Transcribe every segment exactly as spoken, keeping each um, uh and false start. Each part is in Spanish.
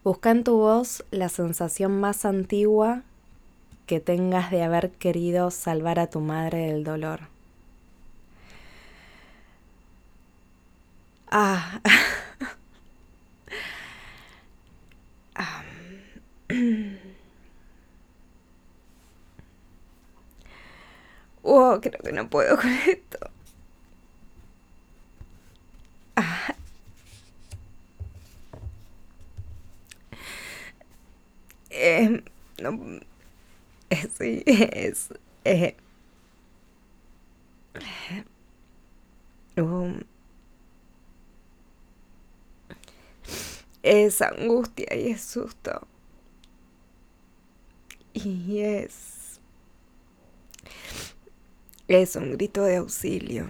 Busca en tu voz la sensación más antigua que tengas de haber querido salvar a tu madre del dolor. Ah, ah. Oh, creo que no puedo con esto. Ah, eh, no, eh, sí, es... eh, um, es angustia y es susto. Y es... Es un grito de auxilio.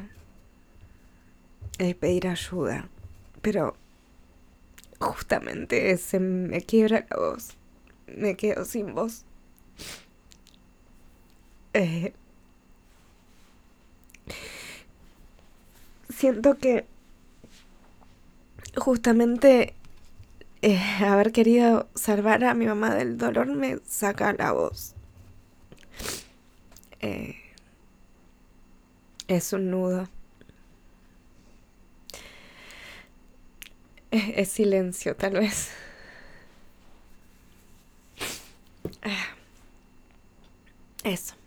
Es pedir ayuda. Pero justamente se me quiebra la voz. Me quedo sin voz. Eh, siento que justamente eh, haber querido salvar a mi mamá del dolor me saca la voz. Eh, es un nudo. Es, es silencio, tal vez. Ah, eso.